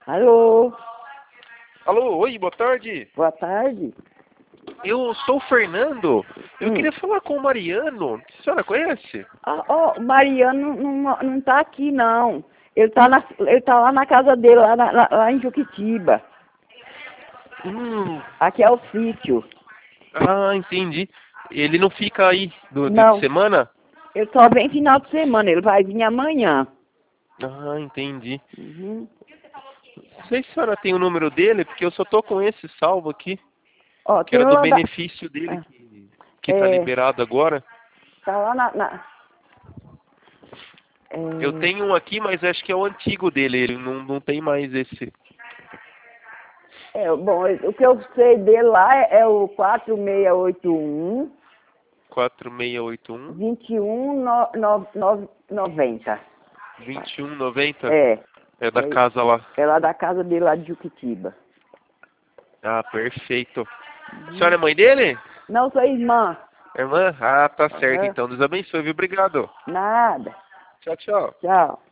Alô, Alô, oi, boa tarde. boa tarde. Eu sou o Fernando. Eu Hum. queria falar com o Mariano. A senhora conhece? O Mariano não tá aqui, não. Ele tá lá na casa dele, lá em Juquitiba. Hum, Aqui é o sítio. entendi. Ele não fica aí de Não, semana? ele só vem final de semana, ele vai vir amanhã. Entendi. Uhum. Não sei se a senhora tem o número dele, porque eu só tô com esse salvo aqui, Ó, que tem era o do lá da... benefício dele ah, que tá É, liberado agora. tá lá Eu tenho um aqui, mas acho que é o antigo dele. Ele não tem mais esse. Bom, o que eu sei dele lá é o 4681 4681 2190. 2190. É, É da casa lá. é lá da casa dele, lá de Juquitiba. Perfeito. A senhora é mãe dele? Não sou irmã. Irmã? Tá certo Aham. então. Deus abençoe, viu? Obrigado. Nada. Tchau, tchau. Tchau.